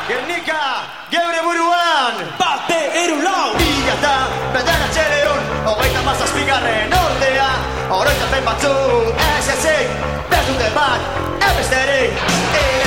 Gernika, geure buruan Bate, hiru, lau Mila eta bederatxereun Hogeita mazazpigarren ordea Oroitzapen batzuk ez ezik Behar dute bat, ebesterik